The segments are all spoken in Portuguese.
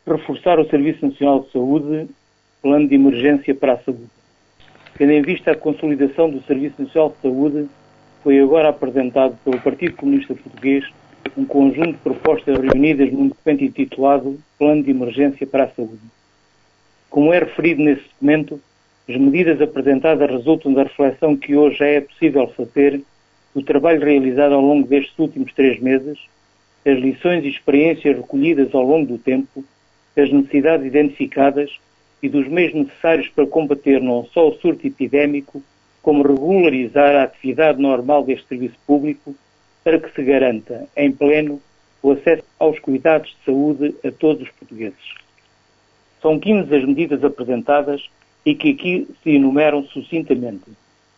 Reforçar o Serviço Nacional de Saúde, plano de emergência para a saúde. Tendo em vista a consolidação do Serviço Nacional de Saúde, foi agora apresentado pelo Partido Comunista Português um conjunto de propostas reunidas num documento intitulado Plano de Emergência para a Saúde. Como é referido nesse documento, as medidas apresentadas resultam da reflexão que hoje já é possível fazer do trabalho realizado ao longo destes últimos 3 meses, das lições e experiências recolhidas ao longo do tempo, das necessidades identificadas e dos meios necessários para combater não só o surto epidémico, como regularizar a atividade normal deste serviço público para que se garanta, em pleno, o acesso aos cuidados de saúde a todos os portugueses. São 15 as medidas apresentadas e que aqui se enumeram sucintamente.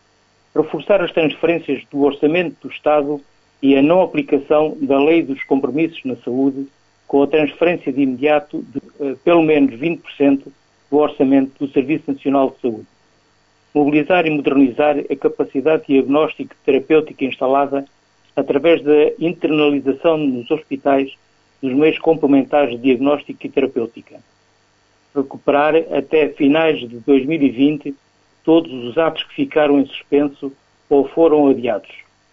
Reforçar as transferências do orçamento do Estado e a não aplicação da Lei dos Compromissos na Saúde, com a transferência de imediato de pelo menos 20% do orçamento do Serviço Nacional de Saúde. Mobilizar e modernizar a capacidade diagnóstica e terapêutica instalada através da internalização nos hospitais dos meios complementares de diagnóstico e terapêutica. Recuperar até finais de 2020 todos os atos que ficaram em suspenso ou foram adiados.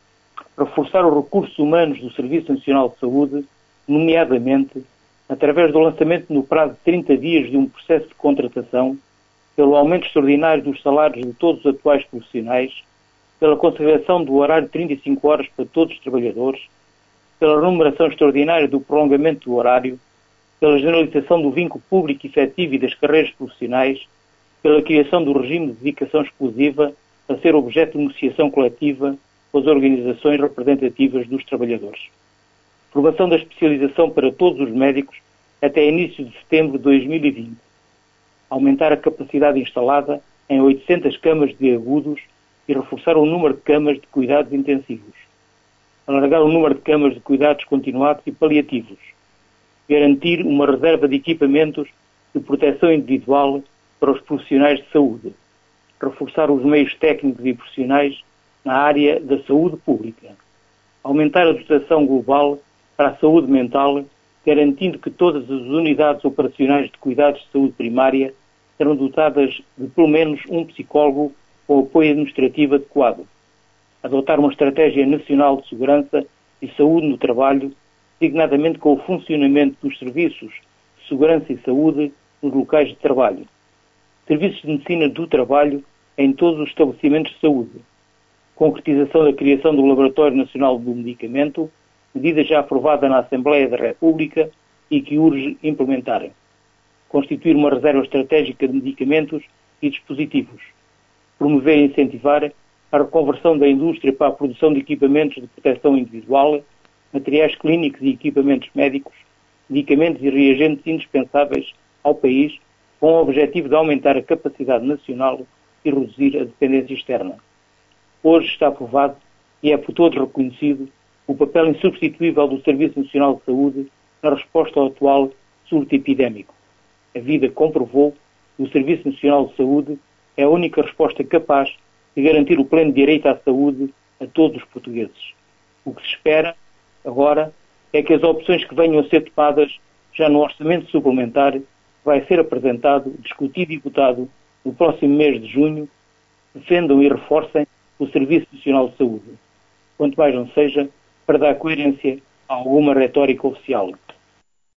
Reforçar os recursos humanos do Serviço Nacional de Saúde, nomeadamente através do lançamento no prazo de 30 dias de um processo de contratação, pelo aumento extraordinário dos salários de todos os atuais profissionais, pela consagração do horário de 35 horas para todos os trabalhadores, pela remuneração extraordinária do prolongamento do horário, pela generalização do vínculo público efetivo e das carreiras profissionais, pela criação do regime de dedicação exclusiva a ser objeto de negociação coletiva com as organizações representativas dos trabalhadores. Formação da especialização para todos os médicos até início de setembro de 2020. Aumentar a capacidade instalada em 800 camas de agudos e reforçar o número de camas de cuidados intensivos. Alargar o número de camas de cuidados continuados e paliativos. Garantir uma reserva de equipamentos de proteção individual para os profissionais de saúde. Reforçar os meios técnicos e profissionais na área da saúde pública. Aumentar a dotação global para a saúde mental, garantindo que todas as unidades operacionais de cuidados de saúde primária serão dotadas de pelo menos um psicólogo com apoio administrativo adequado. Adotar uma estratégia nacional de segurança e saúde no trabalho, designadamente com o funcionamento dos serviços de segurança e saúde nos locais de trabalho. Serviços de medicina do trabalho em todos os estabelecimentos de saúde. Concretização da criação do Laboratório Nacional do Medicamento, medida já aprovada na Assembleia da República e que urge implementar. Constituir uma reserva estratégica de medicamentos e dispositivos. Promover e incentivar a reconversão da indústria para a produção de equipamentos de proteção individual, materiais clínicos e equipamentos médicos, medicamentos e reagentes indispensáveis ao país, com o objetivo de aumentar a capacidade nacional e reduzir a dependência externa. Hoje está aprovado e é por todos reconhecido o papel insubstituível do Serviço Nacional de Saúde na resposta ao atual surto epidémico. A vida comprovou que o Serviço Nacional de Saúde é a única resposta capaz de garantir o pleno direito à saúde a todos os portugueses. O que se espera agora é que as opções que venham a ser tomadas já no orçamento suplementar vai ser apresentado, discutido e votado no próximo mês de junho, defendam e reforcem o Serviço Nacional de Saúde. Quanto mais não seja, para dar coerência a alguma retórica oficial.